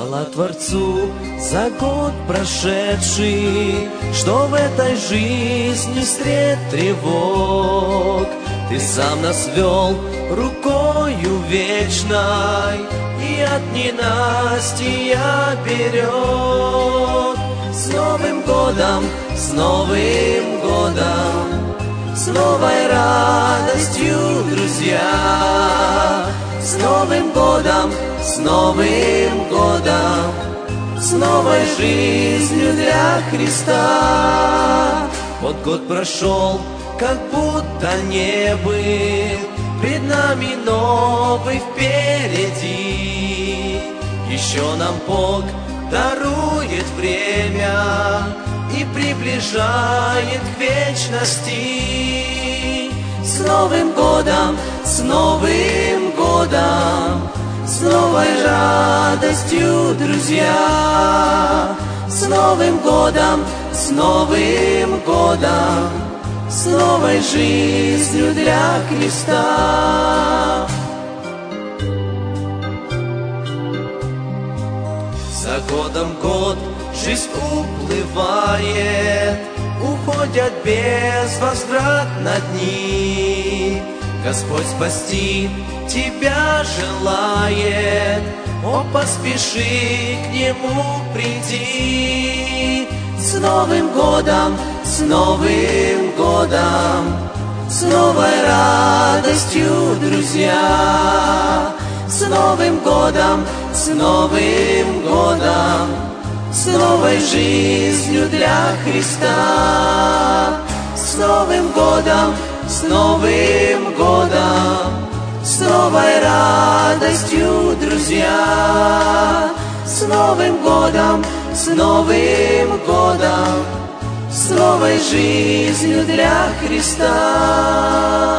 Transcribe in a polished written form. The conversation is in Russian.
Хвала Творцу за год прошедший, что в этой жизни сред тревог Ты сам нас вел рукою вечной и от ненастья берег. С Новым годом, с Новым годом, с новой радостью, друзья! С Новым годом, с Новым годом, с новой жизнью для Христа! Вот год прошел, как будто не был, пред нами новый впереди. Еще нам Бог дарует время и приближает к вечности. С Новым годом, с Новым годом, с новой радостью, друзья! С Новым годом, с Новым годом, с новой жизнью для Христа! За годом год жизнь уплывает, уходят безвозвратно дни. Господь спасти тебя желает, о, поспеши к Нему приди. С Новым годом, с Новым годом, с новой радостью, друзья! С Новым годом, с Новым годом, с новой жизнью для Христа! С Новым годом, с Новым годом, с новой радостью, друзья! С Новым годом, с Новым годом, с новой жизнью для Христа!